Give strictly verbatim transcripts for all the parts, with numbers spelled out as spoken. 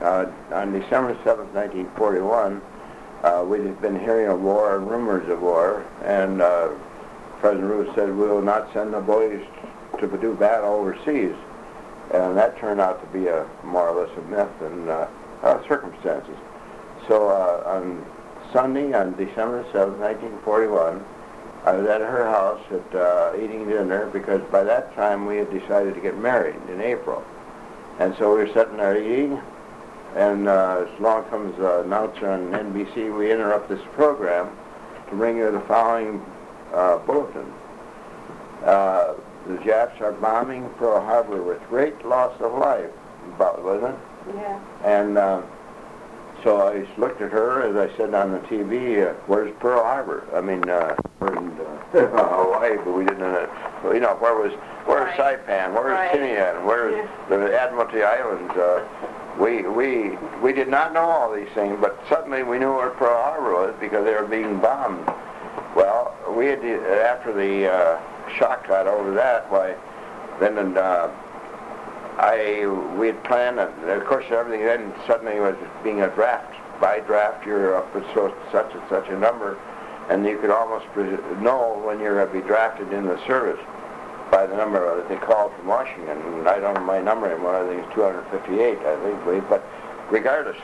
uh, on December seventh, nineteen forty-one, uh, we'd been hearing of war and rumors of war, and uh, President Roosevelt said, we will not send the boys to do battle overseas. And that turned out to be a more or less a myth and uh, uh, circumstances. So uh, on Sunday, on December seventh, nineteen forty-one, I was at her house at uh, eating dinner because by that time we had decided to get married in April. And so we were sitting there eating, and uh, as long comes the announcer on N B C, we interrupt this program to bring you the following uh, bulletin. Uh, the Japs are bombing Pearl Harbor with great loss of life, about, wasn't it? Yeah. And uh, so I just looked at her, as I said on the T V, uh, where's Pearl Harbor? I mean, uh, we're in uh, Hawaii, but we didn't know, well, you know, where was, where's Right. Saipan, where's Right. Tinian, where's Yeah. the Admiralty Islands? Uh, we, we, we did not know all these things, but suddenly we knew where Pearl Harbor was because they were being bombed. Well, we had, after the uh, shock got over that, why, then uh, I, we had planned, and of course everything then suddenly was being a draft. By draft, you're up at so, such and such a number, and you could almost know when you're going to be drafted in the service by the number that they called from Washington. And I don't know my number anymore, I think it's two hundred fifty-eight, I think, but regardless,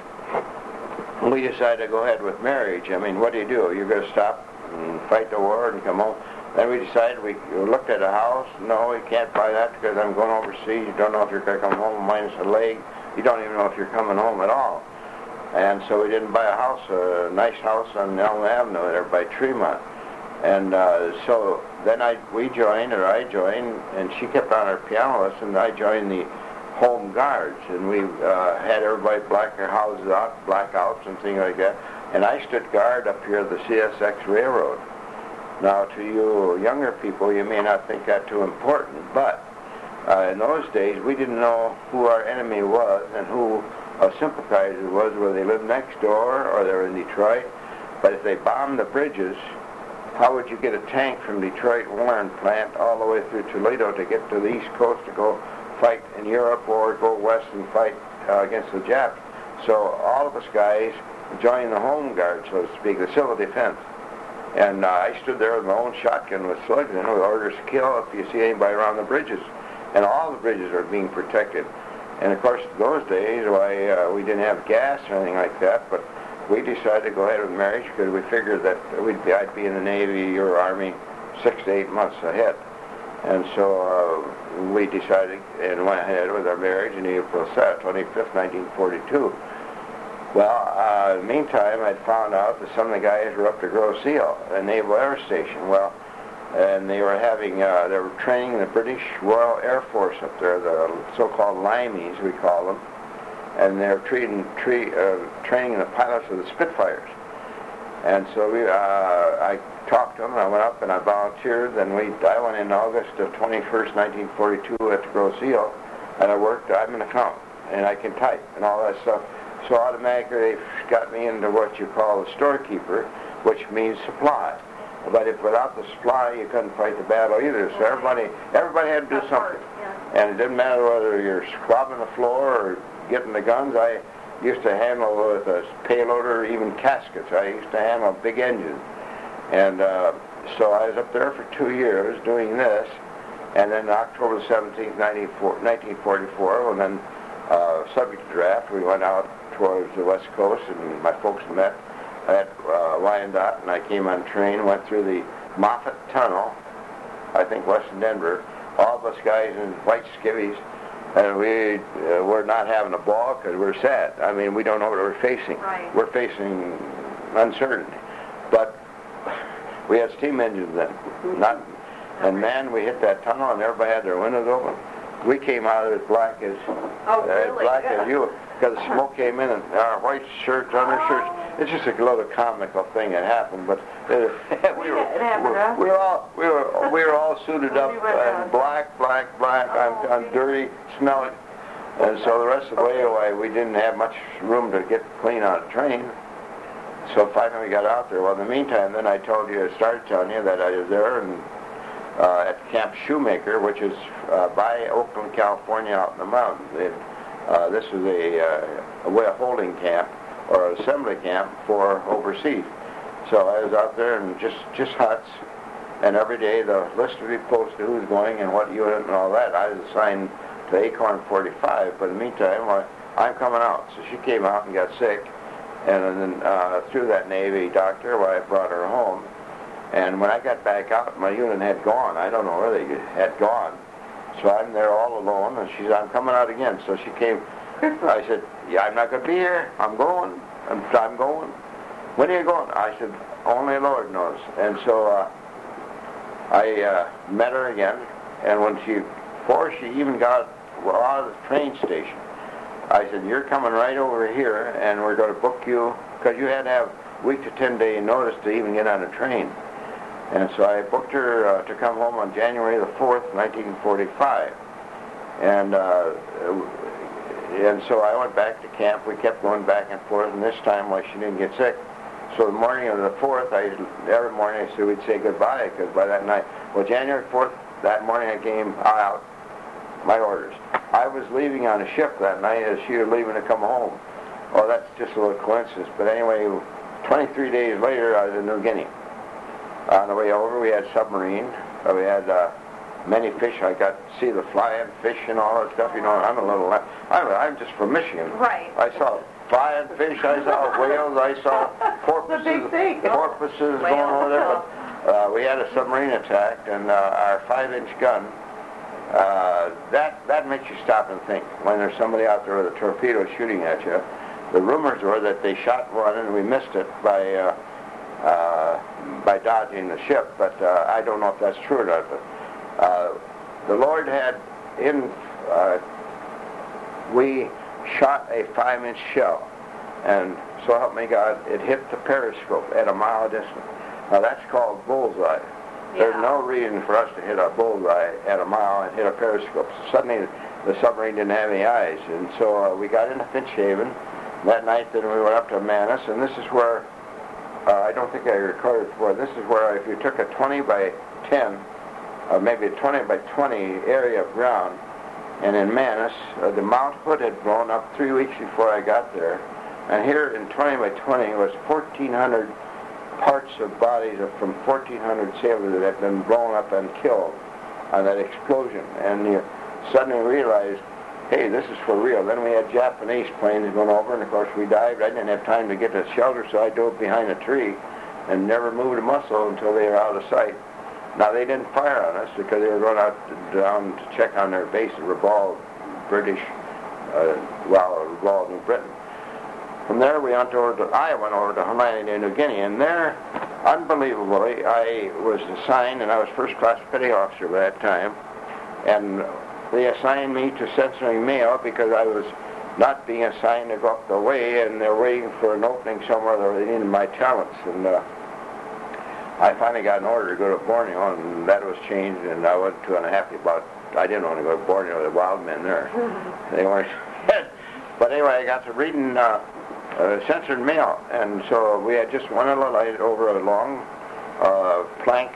we decided to go ahead with marriage. I mean, what do you do? You're going to stop and fight the war and come home? Then we decided, we looked at a house. No, we can't buy that because I'm going overseas. You don't know if you're going to come home minus a leg. You don't even know if you're coming home at all. And so we didn't buy a house, a nice house on Elm Avenue there by Tremont. And uh, so then I, we joined, or I joined, and she kept on her piano lesson, and I joined the Home Guards. And we uh, had everybody black their houses out, blackouts and things like that. And I stood guard up here at the C S X Railroad. Now, to you younger people, you may not think that too important, but uh, in those days, we didn't know who our enemy was and who a sympathizer was, whether they lived next door or they were in Detroit. But if they bombed the bridges, how would you get a tank from Detroit Warren plant all the way through Toledo to get to the East Coast to go fight in Europe or go west and fight uh, against the Japs? So all of us guys joined the Home Guard, so to speak, the civil defense. And uh, I stood there with my own shotgun with slugs in it, with orders to kill if you see anybody around the bridges. And all the bridges are being protected. And of course, those days, why, uh, we didn't have gas or anything like that, but we decided to go ahead with marriage because we figured that we'd be, I'd be in the Navy or Army six to eight months ahead. And so uh, we decided and went ahead with our marriage in April twenty-fifth, nineteen forty-two. Well, uh, meantime, I'd found out that some of the guys were up to Grosse Ile, a Naval Air Station. Well, and they were having, uh, they were training the British Royal Air Force up there, the so-called Limeys, we call them, and they're treating, tre uh, training the pilots of the Spitfires. And so we, uh, I talked to them, I went up and I volunteered, and we, I went in August of twenty-first, nineteen forty-two at Grosse Ile, and I worked, I'm an accountant, and I can type and all that stuff. So automatically they got me into what you call a storekeeper, which means supply. But if without the supply, you couldn't fight the battle either. So everybody, everybody had to do something. And it didn't matter whether you're scrubbing the floor or getting the guns. I used to handle with a payloader, even caskets. I used to handle big engines. And uh, so I was up there for two years doing this. And then October seventeenth, nineteen forty-four, when then uh, subject to draft, we went out towards the West Coast, and my folks met at uh, Wyandotte, and I came on train, went through the Moffett Tunnel, I think west of Denver, all of us guys in white skivvies, and we uh, were not having a ball because we're sad. I mean, we don't know what we're facing. Right. We're facing uncertainty. But we had steam engines then, not, and man, we hit that tunnel, and everybody had their windows open. We came out of it as black as, oh, uh, really? as black as you, because the smoke came in, and our white shirts, undershirts. It's just a little comical thing that happened, but uh, we were It happened, we huh? were, we were all we were we were all suited up We went uh, down. black, black, black. Oh, I'm, I'm dirty, smelly, and so the rest of the way away, we didn't have much room to get clean on a train. So finally we got out there. Well, in the meantime, then I told you, I started telling you that I was there and uh, at Camp Shoemaker, which is uh, by Oakland, California, out in the mountains. They, Uh, this was a, uh, a way of holding camp or assembly camp for overseas. So I was out there and just, just huts, and every day the list would be posted, who's going and what unit and all that. I was assigned to Acorn forty-five, but in the meantime, I, I'm coming out. So she came out and got sick, and then uh, through that Navy doctor, well, I brought her home. And when I got back out, my unit had gone. I don't know where they had gone. So I'm there all alone, and she's, I'm coming out again. So she came. I said, yeah, I'm not going to be here. I'm going. I'm, I'm going. When are you going? I said, only Lord knows. And so uh, I uh, met her again, and when she, before she even got out of the train station, I said, you're coming right over here, and we're going to book you, because you had to have a week to ten day notice to even get on a train. And so I booked her uh, to come home on January the fourth, nineteen forty-five. And uh, and so I went back to camp. We kept going back and forth, and this time, well, she didn't get sick. So the morning of the fourth, I, every morning I said we'd say goodbye, because by that night, well, January fourth, that morning I came out, my orders. I was leaving on a ship that night as she was leaving to come home. Well, that's just a little coincidence. But anyway, twenty-three days later, I was in New Guinea. On the way over, we had submarine. Uh, we had uh, many fish. I got to see the flying fish and all that stuff. You know, I'm a little... I'm, I'm just from Michigan. Right. I saw flying fish. I saw whales. I saw porpoises. The big thing. Porpoises going over there. But, uh, we had a submarine attack, and uh, our five-inch gun, uh, that, that makes you stop and think. When there's somebody out there with a torpedo shooting at you, the rumors were that they shot one and we missed it by... Uh, Uh, by dodging the ship, but uh, I don't know if that's true or not. But uh, the Lord had in, uh, we shot a five-inch shell, and so help me God, it hit the periscope at a mile distance. Now that's called bullseye. Yeah. There's no reason for us to hit a bullseye at a mile and hit a periscope. So suddenly the submarine didn't have any eyes, and so uh, we got into Finch Haven. That night then we went up to Manus, and this is where Uh, I don't think I recorded before. This is where if you took a twenty by ten, or maybe a twenty by twenty area of ground, and in Manus, uh, the Mount Hood had blown up three weeks before I got there, and here in twenty by twenty was fourteen hundred parts of bodies of from fourteen hundred sailors that had been blown up and killed on that explosion. And you suddenly realized, hey, this is for real. Then we had Japanese planes going over, and of course we dived. I didn't have time to get to shelter, so I dove behind a tree and never moved a muscle until they were out of sight. Now, they didn't fire on us because they were going out to, down to check on their base at Rabaul, British, uh, well, Rabaul, New Britain. From there, we went over to, I went over to Humanity, New Guinea, and there, unbelievably, I was assigned, and I was first-class petty officer by that time, and they assigned me to censoring mail because I was not being assigned to go up the way, and they're waiting for an opening somewhere that they needed my talents. And uh, I finally got an order to go to Borneo, and that was changed, and I wasn't too unhappy about it. I didn't want to go to Borneo, the wild men there. They weren't. But anyway, I got to reading uh, uh, censored mail, and so we had just one little light over a long uh, plank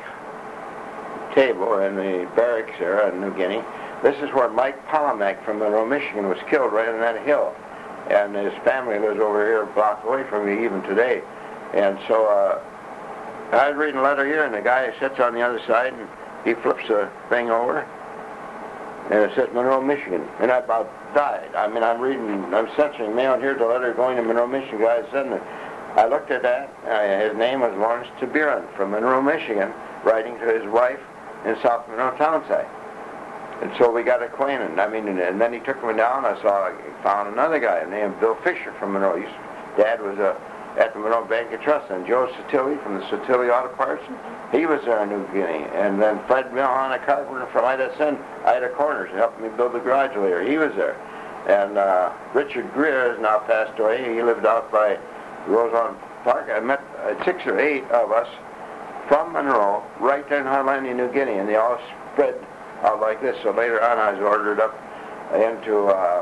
table in the barracks there in New Guinea. This is where Mike Polomak from Monroe, Michigan was killed right on that hill. And his family lives over here a block away from me even today. And so uh, I was reading a letter here, and the guy sits on the other side, and he flips the thing over, and it says Monroe, Michigan. And I about died. I mean, I'm reading, I'm censoring mail, and here's a letter going to Monroe, Michigan. The guy sending it. I looked at that. Uh, his name was Lawrence Tabiran from Monroe, Michigan, writing to his wife in South Monroe Townside. And so we got acquainted. I mean, and, and then he took me down. I saw, I found another guy named Bill Fisher from Monroe. His dad was uh, at the Monroe Bank of Trust. And Joe Sotilli from the Sotilli Auto Parts, he was there in New Guinea. And then Fred Milhon, a carpenter from Ida Sen, Ida Corners, helped me build the garage later. He was there. And uh, Richard Greer has now passed away. He lived out by Rosemont Park. I met uh, six or eight of us from Monroe, right there in Harlania, New Guinea, and they all spread out like this. So later on, I was ordered up into uh,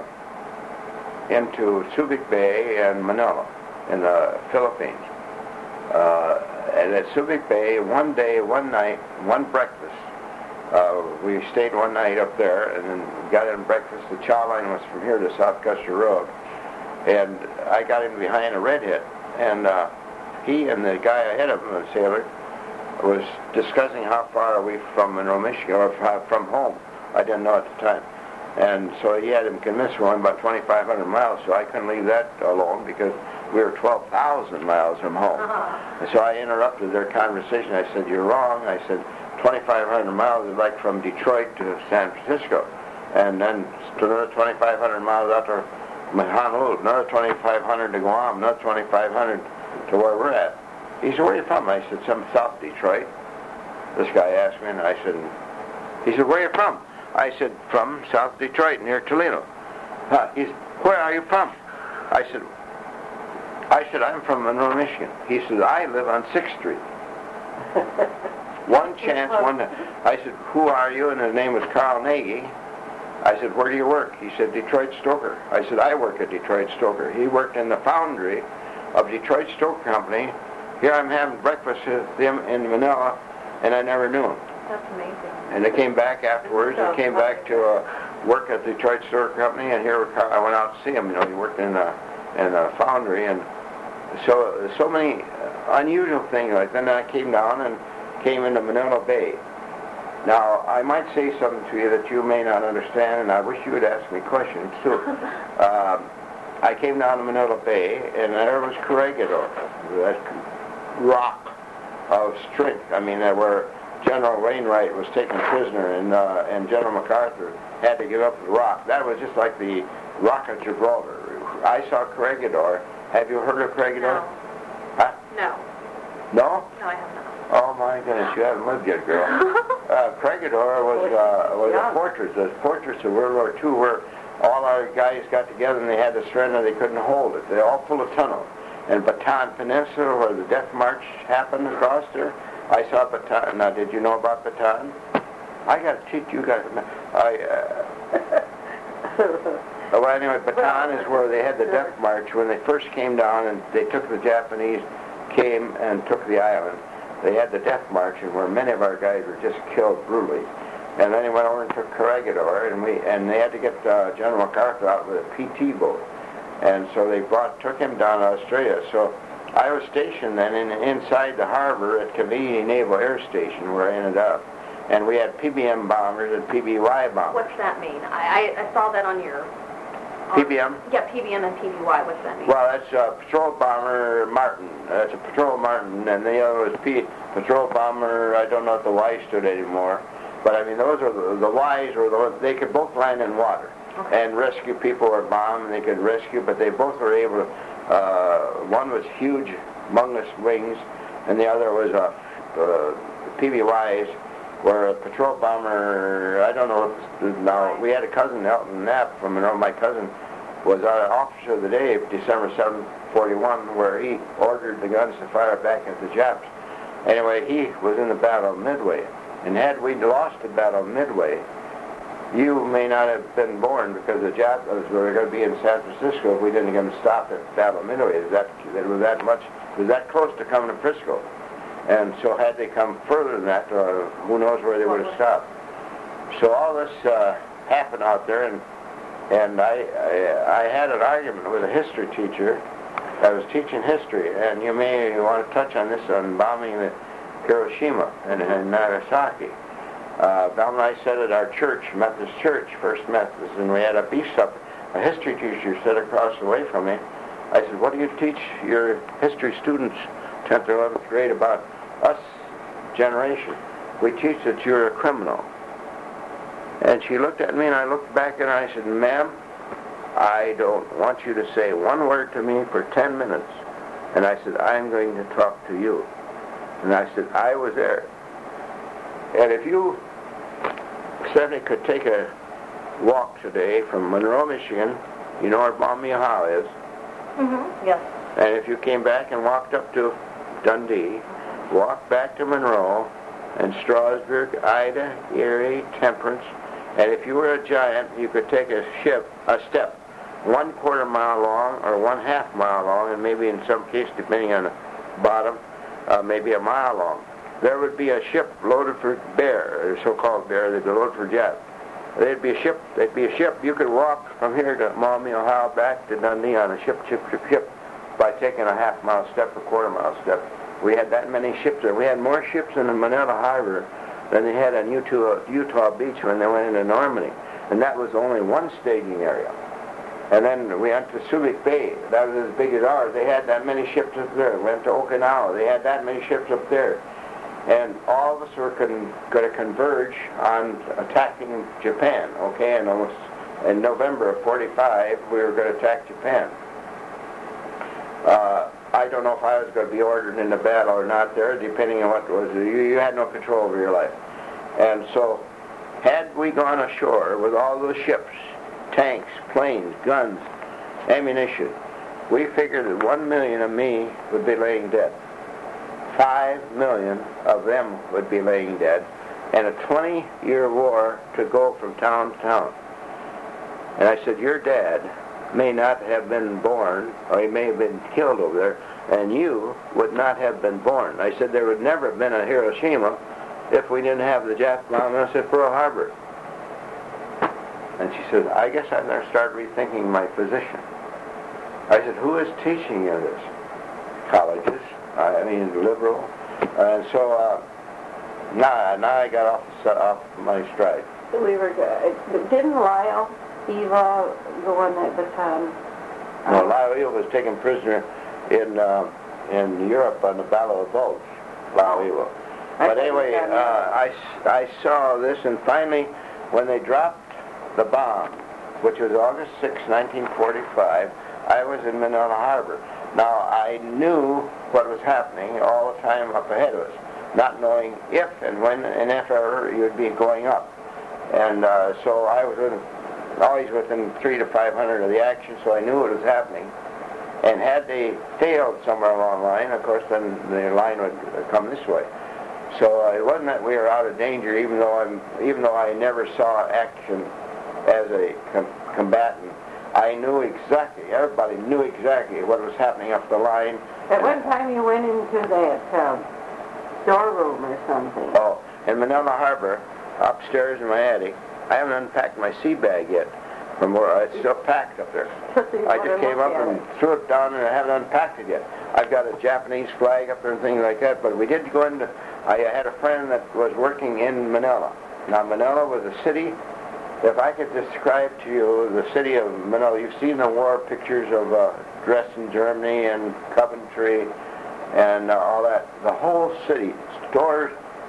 into Subic Bay and Manila in the Philippines. Uh, and at Subic Bay, one day, one night, one breakfast, uh, we stayed one night up there, and then got in breakfast. The chow line was from here to South Custer Road, and I got in behind a redhead, and uh, he and the guy ahead of him, the sailor, was discussing how far are we from Monroe, Michigan, or from home. I didn't know at the time. And so he had him convinced we're only about twenty-five hundred miles, so I couldn't leave that alone because we were twelve thousand miles from home. Uh-huh. And so I interrupted their conversation. I said, you're wrong. I said, twenty-five hundred miles is like from Detroit to San Francisco. And then another twenty-five hundred miles out to Honolulu, another twenty-five hundred to Guam, another twenty-five hundred to where we're at. He said, where are you from? I said, some South Detroit. This guy asked me, and I said, he said, where are you from? I said, from South Detroit, near Toledo. Uh, he said, where are you from? I said, I said, I'm from Monroe, Michigan. He said, I live on sixth Street. One chance, one... I said, who are you? And his name was Carl Nagy. I said, where do you work? He said, Detroit Stoker. I said, I work at Detroit Stoker. He worked in the foundry of Detroit Stoker Company. Here I'm having breakfast with them in Manila, and I never knew him. That's amazing. And they came back afterwards. They came back to uh, work at the Detroit Stoker Company, and here I went out to see him. You know, he worked in a, in a foundry, and so so many unusual things. Like then I came down and came into Manila Bay. Now, I might say something to you that you may not understand, and I wish you would ask me questions, too. um, I came down to Manila Bay, and there was Corregidor, that rock of strength. I mean, there were... General Wainwright was taken prisoner, and uh, and General MacArthur had to give up the rock. That was just like the Rock of Gibraltar. I saw Corregidor. Have you heard of Corregidor? No. Huh? No. No? No, I have not. Oh my goodness, you haven't lived yet, girl. uh, Corregidor was uh, was a fortress. The fortress of World War Two, where all our guys got together and they had to surrender. They couldn't hold it. They're all full of tunnels. And Bataan Peninsula, where the Death March happened across there. I saw Bataan. Now, did you know about Bataan? I got to teach you guys. I. Uh, well, anyway, Bataan is where they had the Death March when they first came down, and they took the Japanese, came and took the island. They had the Death March, and where many of our guys were just killed brutally. And then he went over and took Corregidor, and we and they had to get uh, General MacArthur out with a P T boat, and so they brought took him down to Australia. So. I was stationed then in, inside the harbor at Cavite Naval Air Station, where I ended up. And we had P B M bombers and P B Y bombers. What's that mean? I, I, I saw that on your... On, P B M? Yeah, P B M and P B Y. What's that mean? Well, that's uh, Patrol Bomber Martin. That's a Patrol Martin. And the other was P, Patrol Bomber, I don't know if the Y stood anymore. But, I mean, those are the, the Ys, were the, they could both land in water. Okay. And rescue people or bomb, and they could rescue, but they both were able to... Uh, one was huge, humongous wings, and the other was a uh, uh, P B Ys, where a patrol bomber, I don't know, now, we had a cousin, Elton Knapp, from Monroe. My cousin was our officer of the day, December seventh, forty-one, where he ordered the guns to fire back at the Japs. Anyway, he was in the Battle of Midway, and had we lost the Battle of Midway, you may not have been born because the Japs were going to be in San Francisco if we didn't get them stopped at Battle of Midway. It was that, it was that much, it was that close to coming to Frisco. And so had they come further than that, uh, who knows where they would have stopped. So all this uh, happened out there, and and I, I I had an argument with a history teacher. I was teaching history, and you may want to touch on this on bombing the Hiroshima and, and Nagasaki. Uh, Val and I sat at our church, Methodist Church, First Methodist, and we had a beef supper. A history teacher sat across the way from me. I said, what do you teach your history students, tenth or eleventh grade, about us generation? We teach that you're a criminal. And she looked at me, and I looked back at her, and I said, ma'am, I don't want you to say one word to me for ten minutes. And I said, I'm going to talk to you. And I said, I was there. And if you certainly could take a walk today from Monroe, Michigan, you know where Maumee Hall is. Mm-hmm, yes. And if you came back and walked up to Dundee, walked back to Monroe, and Strasburg, Ida, Erie, Temperance, and if you were a giant, you could take a ship, a step, one quarter mile long or one half mile long, and maybe in some case, depending on the bottom, uh, maybe a mile long. there would be a ship loaded for Bear, or so-called Bear, they'd be loaded for Jap. There'd be a ship, there'd be a ship, you could walk from here to Maumee, Ohio, back to Dundee on a ship, ship, ship, ship, by taking a half-mile step or quarter-mile step. We had that many ships there. We had more ships in the Manila Harbor than they had on Utah, Utah Beach when they went into Normandy. And that was only one staging area. And then we went to Subic Bay. That was as big as ours. They had that many ships up there. We went to Okinawa. They had that many ships up there. And all of us were con- going to converge on attacking Japan, okay? And almost in November of forty-five, we were going to attack Japan. Uh, I don't know if I was going to be ordered into battle or not there, depending on what was. You, you had no control over your life. And so, had we gone ashore with all those ships, tanks, planes, guns, ammunition, we figured that one million of me would be laying dead. Five million of them would be laying dead, and a twenty-year war to go from town to town. And I said, your dad may not have been born, or he may have been killed over there, and you would not have been born. I said, there would never have been a Hiroshima if we didn't have the Jap bombing us at Pearl Harbor. And she said, I guess I better start rethinking my position. I said, who is teaching you this? Colleges. I mean, liberal. And so, uh, now, now I got off, off my stride. We were good. Didn't Lyle Eva go on that baton? No, Lyle Eva was taken prisoner in uh, in Europe on the Battle of Bulge. Lyle Eva. But anyway, uh, I, I saw this, and finally, when they dropped the bomb, which was August sixth, nineteen forty-five, I was in Manila Harbor. Now, I knew what was happening all the time up ahead of us, not knowing if and when and if ever you would be going up. And uh, so I was within, always within three to five hundred of the action, so I knew what was happening. And had they failed somewhere along the line, of course, then the line would come this way. So uh, it wasn't that we were out of danger, even though I'm, even though I never saw action as a com- combatant. I knew exactly, everybody knew exactly what was happening up the line. At one time you went into that um, storeroom or something. Oh, in Manila Harbor, upstairs in my attic. I haven't unpacked my sea bag yet from where it's still packed up there. I just came up and threw it down, and I haven't unpacked it yet. I've got a Japanese flag up there and things like that, but we did go into, I had a friend that was working in Manila. Now, Manila was a city. If I could describe to you the city of Manila, you've seen the war pictures of uh, Dresden, Germany, and Coventry, and uh, all that. The whole city, stores,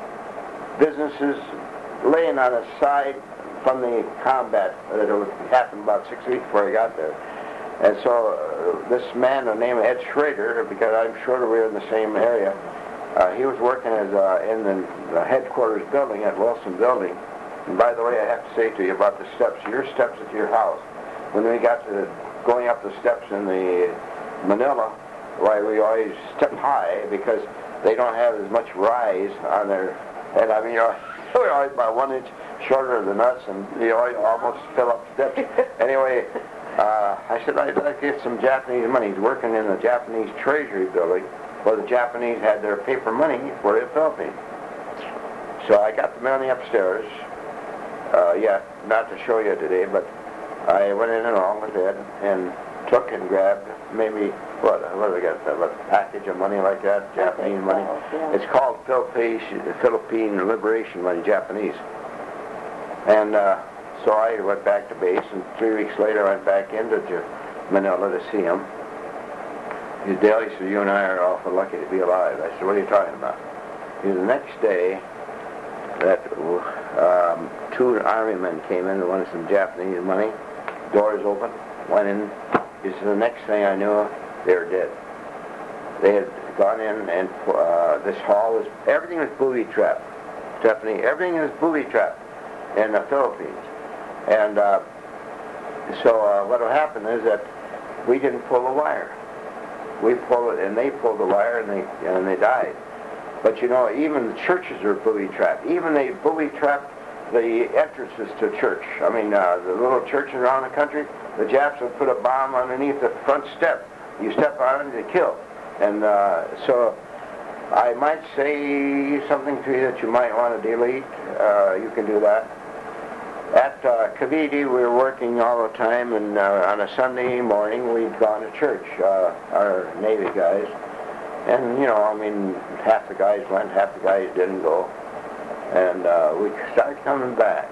businesses, laying on its side from the combat that happened about six weeks before I got there. And so uh, this man, the name of Ed Schrader, because I'm sure we were in the same area, uh, he was working as uh, in the, the headquarters building at Wilson Building. And by the way, I have to say to you about the steps, your steps at your house. When we got to going up the steps in the Manila, why we always step high because they don't have as much rise on their head. I mean, you know, we're always about one inch shorter than us, and you always almost fill up steps. Anyway, uh, I said, I'd like to get some Japanese money. He's working in the Japanese Treasury building where the Japanese had their paper money for the Philippines. So I got the money upstairs. Uh, yeah, not to show you today, but I went in along with Ed and took and grabbed maybe, what, what did I get, a package of money like that, Japanese money. It's called Philippine, Philippine Liberation Money, Japanese. And uh, so I went back to base, and three weeks later I went back into Manila to see him. He said, Dale, he said, you and I are awful lucky to be alive. I said, what are you talking about? He said, the next day, that um, two army men came in and wanted some Japanese money. Doors open, went in. He said, the next thing I knew, they were dead. They had gone in, and uh, this hall was, everything was booby-trapped. Stephanie, everything was booby-trapped in the Philippines. And uh, so uh, what will happen is that we didn't pull the wire. We pulled it, and they pulled the wire, and they and they died. But you know, even the churches are booby-trapped. Even they booby-trapped the entrances to church. I mean, uh, the little churches around the country, the Japs would put a bomb underneath the front step. You step on it, they kill. And uh, so I might say something to you that you might want to delete. Uh, you can do that. At uh, Cavite, we were working all the time, and uh, on a Sunday morning, we'd gone to church, uh, our Navy guys. And, you know, I mean, half the guys went, half the guys didn't go. And uh, we started coming back.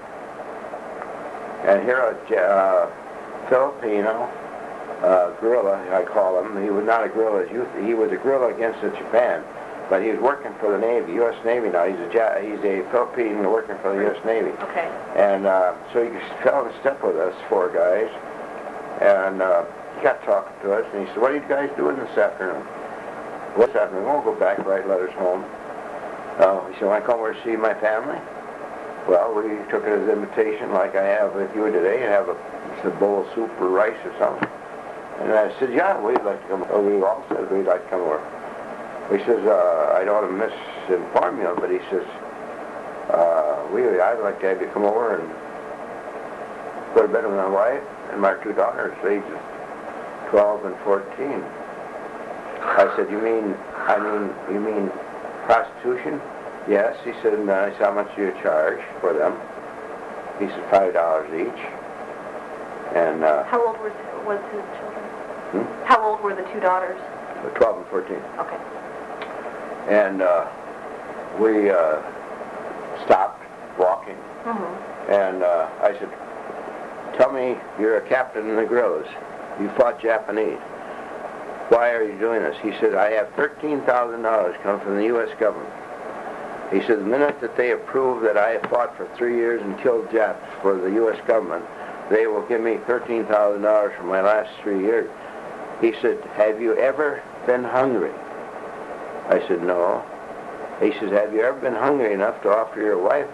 And here a uh, Filipino uh, guerrilla, I call him, he was not a guerrilla as youth, he was a guerrilla against the Japan. But he was working for the Navy, U S Navy now. He's a ja he's a Filipino working for the U S Navy. Okay. And uh, so he fell in step with us, four guys. And uh, he got talking to us, and he said, "What are you guys doing this afternoon?" "What's happening? We won't go back, write letters home." Uh, he said, "Want to come over to see my family?" Well, we took it as an invitation, like I have with you today, and have a, a bowl of soup or rice or something. And I said, "Yeah, we'd like to come." Oh, we all said we'd like to come over. He says, uh, "I don't want to misinform you, but he says, uh, we, I'd like to have you come over and go to bed with my wife and my two daughters, ages twelve and fourteen. I said, "You mean, I mean, you mean prostitution?" "Yes." He said, and I said, "How much do you charge for them?" He said, five dollars each. And, uh... How old was, was his children? Hmm? How old were the two daughters? twelve and fourteen. Okay. And uh, we uh, stopped walking. Mm-hmm. And uh, I said, "Tell me, you're a captain in the guerrillas. You fought Japanese. Why are you doing this?" He said, "I have thirteen thousand dollars come from the U S government." He said, "The minute that they approve that I have fought for three years and killed Japs for the U S government, they will give me thirteen thousand dollars for my last three years. He said, "Have you ever been hungry?" I said, "No." He says, "Have you ever been hungry enough to offer your wife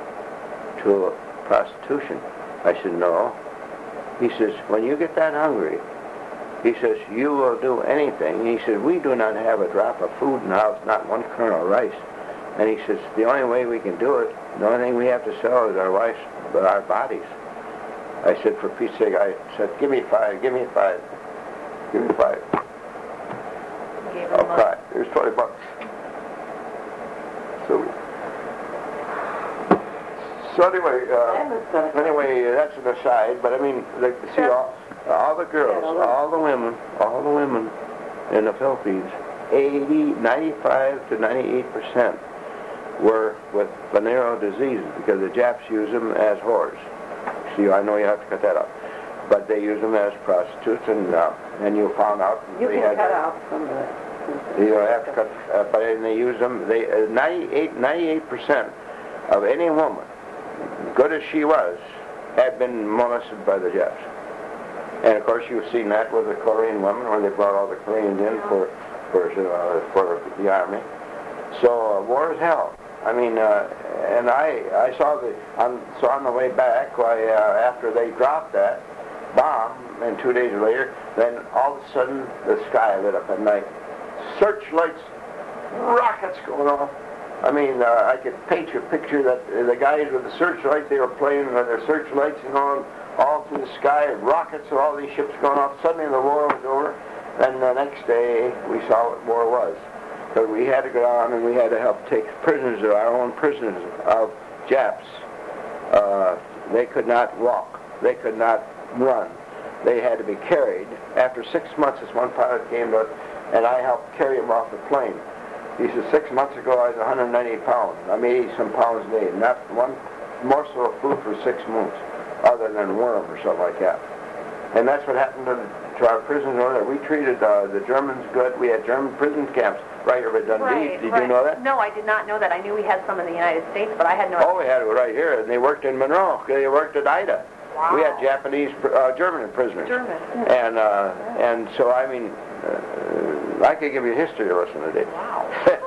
to prostitution?" I said, "No." He says, "When you get that hungry," he says, "you will do anything." He said, "We do not have a drop of food in the house, not one kernel of rice." And he says, "The only way we can do it, the only thing we have to sell is our wives, but our bodies." I said, "For Pete's sake," I said, "Give me five, give me five, give me five." I'll cry. Here's twenty bucks. So, so anyway, uh, anyway, that's an aside. But I mean, like, see, all, all the girls, all the women, all the women in the Philippines, eighty, ninety-five to ninety-eight percent were with venereal diseases because the Japs use them as whores. See, I know you have to cut that out, but they use them as prostitutes, and uh, and you found out you they can had cut out some of it. You don't have to cut, uh, but and they use them. They uh, ninety-eight, ninety-eight percent of any woman, good as she was, had been molested by the Japs. And of course, you've seen that with the Korean women, when they brought all the Koreans in for for uh, for the army. So uh, war is hell. I mean, uh, and I I saw the on so on the way back, why uh, after they dropped that bomb, and two days later, then all of a sudden the sky lit up at night. Searchlights, rockets going off. I mean, uh, I could paint you a picture that uh, the guys with the searchlights, they were playing with their searchlights and going all through the sky, and rockets of all these ships going off. Suddenly the war was over, and the next day we saw what war was. Because we had to go on and we had to help take prisoners, our own prisoners of Japs. Uh, they could not walk. They could not run. They had to be carried. After six months, this one pilot came to us, and I helped carry him off the plane. He said, six months ago I was one hundred ninety pounds. I'm eighty some pounds a day. Not one morsel of food for six months, other than worm or something like that. And that's what happened to, to our prisoners over there. We treated uh, the Germans good. We had German prison camps right over at Dundee. Right, did right. you know that? No, I did not know that. I knew we had some in the United States, but I had no idea. Oh, we had it right here, and they worked in Monroe. They worked at Ida. Wow. We had Japanese, uh, German prisoners. German. And uh, and so, I mean, uh, I could give you a history lesson today. Wow.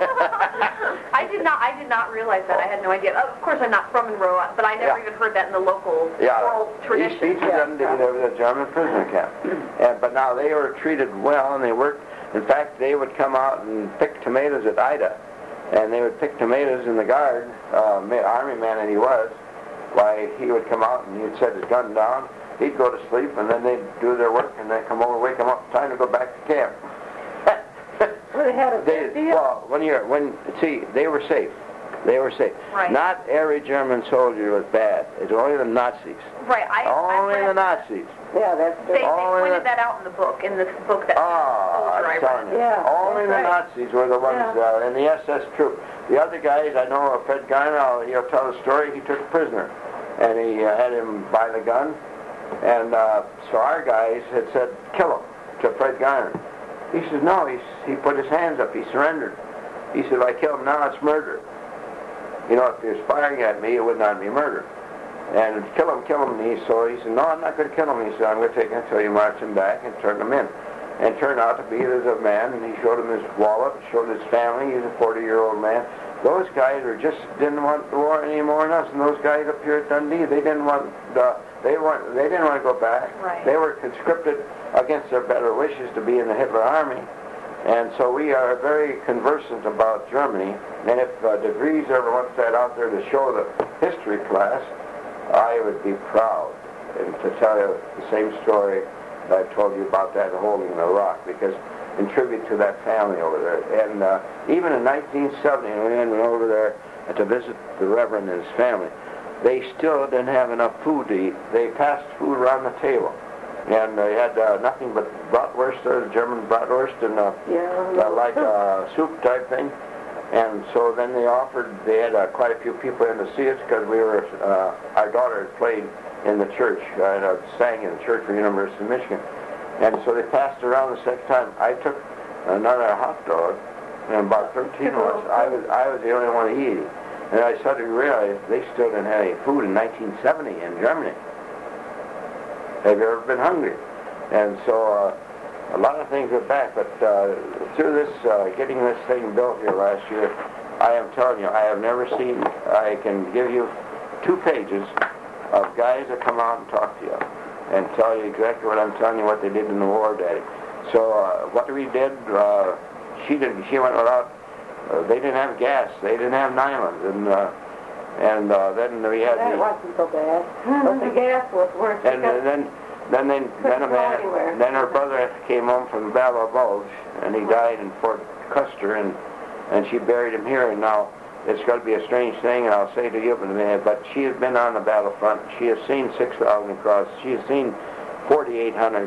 I did not. I did not realize that. I had no idea. Of course, I'm not from Monroe, but I never Yeah. even heard that in the local Yeah. oral tradition. East, each of them did there was a German prisoner camp. And, but now they were treated well, and they worked. In fact, they would come out and pick tomatoes at Ida, and they would pick tomatoes in the guard, uh, army man that he was. Why, he would come out and he'd set his gun down, he'd go to sleep, and then they'd do their work, and they'd come over, wake him up, time to go back to camp. Well, they had a They- good deal Yeah. Well, when you're, when, see, they were safe. They were safe. Right. Not every German soldier was bad. It's only the Nazis. Right. I, Only I the Nazis. Yeah, that's They, they Only pointed the- that out in the book, in this book that Ah, soldier I I'm read. telling you. Yeah, Only the that's right. Nazis were the ones, Yeah. uh, and the S S troop. The other guys, I know uh, Fred Geiner, he'll tell the story, he took a prisoner. And he uh, had him buy the gun. And uh, so our guys had said, kill him, to Fred Geiner. He says, no, he's, he put his hands up, he surrendered. He said, if I kill him now, it's murder. You know, if he was firing at me, it would not be murder. And kill him, kill him. And he, so he said, no, I'm not going to kill him. He said, I'm going to take him until you march him back and turn him in. And turned out to be as a man, and he showed him his wallet, showed his family. He's a forty-year-old man. Those guys were just didn't want the war any more than us. And those guys up here at Dundee, they didn't want uh, they want they didn't want to go back. Right. They were conscripted against their better wishes to be in the Hitler Army. And so we are very conversant about Germany. And if uh, De Vries ever wants that out there to show the history class, I would be proud and to tell you the same story that I told you about that holding the rock, because in tribute to that family over there. And uh, even in nineteen seventy, when we went over there to visit the Reverend and his family, they still didn't have enough food to eat. They passed food around the table. And they had uh, nothing but bratwurst, uh, German bratwurst, and uh, Yeah. uh, like a uh, soup type thing. And so then they offered, they had uh, quite a few people in to see us because we were, uh, our daughter had played in the church, uh, and uh, sang in the church for University of Michigan. And so they passed around the second time. I took another hot dog, and about thirteen of us, I was, I was the only one eating. And I suddenly realized they still didn't have any food in nineteen seventy in Germany. Have you ever been hungry? And so uh, a lot of things are back, but uh, through this, uh, getting this thing built here last year, I am telling you, I have never seen, I can give you two pages of guys that come out and talk to you and tell you exactly what I'm telling you, what they did in the war, Daddy. So uh, what we did, uh, she didn't, she went without, uh, they didn't have gas, they didn't have nylons, and uh, and uh, then we had That the, wasn't so bad. But the gas was worse. and because- then then they, then a go anywhere. man, then her brother came home from the Battle of Bulge, and he died in Fort Custer, and and she buried him here, and now it's going to be a strange thing, and I'll say to you in a minute, but she has been on the battlefront. She has seen six thousand crosses. She has seen forty-eight hundred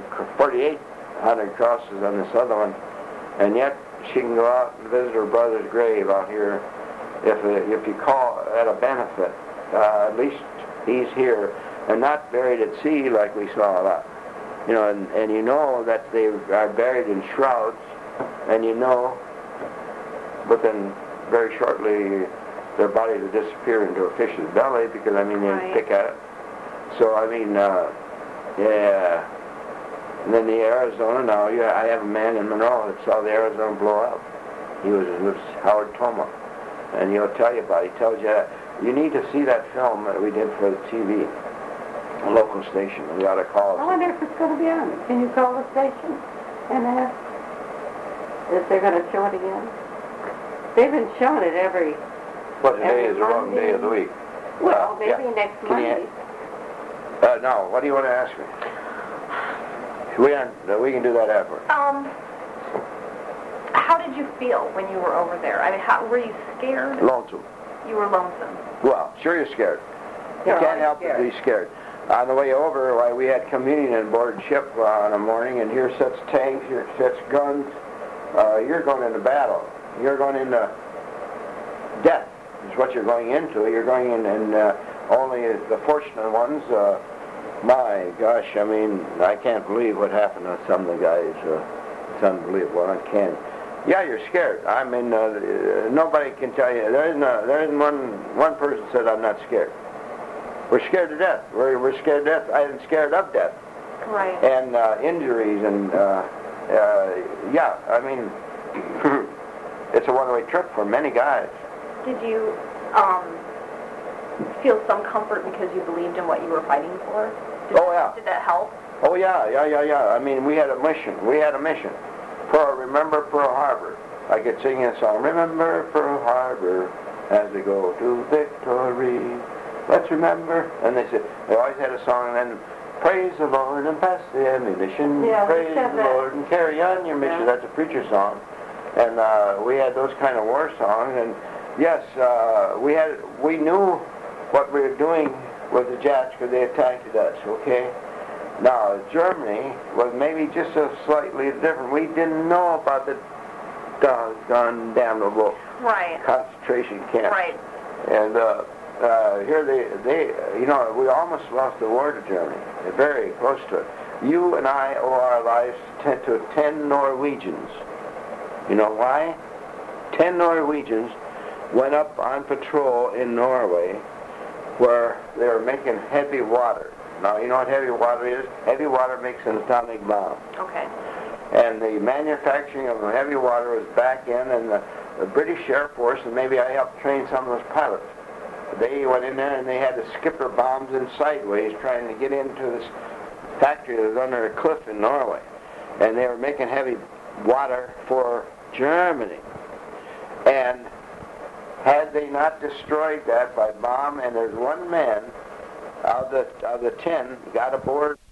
crosses on this other one, and yet she can go out and visit her brother's grave out here. If if you call at a benefit, uh, at least he's here, and not buried at sea like we saw a lot. You know, and, and you know that they are buried in shrouds, and you know, but then very shortly their bodies will disappear into a fish's belly because, I mean, they Right. pick at it. So, I mean, uh, yeah. And then the Arizona, now, yeah, I have a man in Monroe that saw the Arizona blow up. He was with Howard Toma. And he'll tell you about it. He tells you that. You need to see that film that we did for the T V, a local station. We ought to call it. I wonder if it's going to be on. Can you call the station and ask if they're going to show it again? They've been showing it every... What today every is the wrong Monday. day of the week. Well, Uh, maybe yeah. next Can you- Monday. Uh, no, what do you want to ask me? We, aren't, uh, we can do that after. Um, how did you feel when you were over there? I mean, how, were you scared? Lonesome. You were lonesome. Well, sure you're scared. You You're can't always help but be scared. On the way over, why, we had communion on board ship uh, in the morning, and here sits tanks, here sits guns. Uh, you're going into battle. You're going into death is what you're going into. You're going in, and uh, only the fortunate ones, uh, my gosh, I mean, I can't believe what happened to some of the guys. Uh, it's unbelievable. I can't. Yeah, you're scared. I mean, uh, uh, nobody can tell you. There isn't, a, there isn't one, one person said, I'm not scared. We're scared to death. We're, we're scared to death. I am scared of death. Right. And uh, injuries and, uh, uh, yeah, I mean, it's a one-way trip for many guys. Did you um, feel some comfort because you believed in what you were fighting for? Did, Oh, yeah. Did that help? Oh, yeah, yeah, yeah, yeah. I mean, we had a mission. We had a mission. Pearl, remember Pearl Harbor. I could sing a song, remember Pearl Harbor, as we go to victory. Let's remember. And they said, they always had a song, and then, praise the Lord and pass the ammunition. Yeah, we praise said the that. Lord and carry on your mission. Yeah. That's a preacher song. And uh, we had those kind of war songs. And yes, uh, we had we knew what we were doing with the Jats because they attacked us. Okay. Now Germany was maybe just a slightly different. We didn't know about the doggone damnable Right. concentration camps. Right. And uh, uh, here they, they, you know, we almost lost the war to Germany. They're very close to it. You and I owe our lives to, to ten Norwegians. You know why? Ten Norwegians went up on patrol in Norway where they were making heavy water. Now, you know what heavy water is? Heavy water makes an atomic bomb. Okay. And the manufacturing of the heavy water was back in, and the, the British Air Force, and maybe I helped train some of those pilots. They went in there and they had the skipper bombs in sideways trying to get into this factory that was under a cliff in Norway. And they were making heavy water for Germany. And had they not destroyed that by bomb, and there's one man out of the, out of the ten got aboard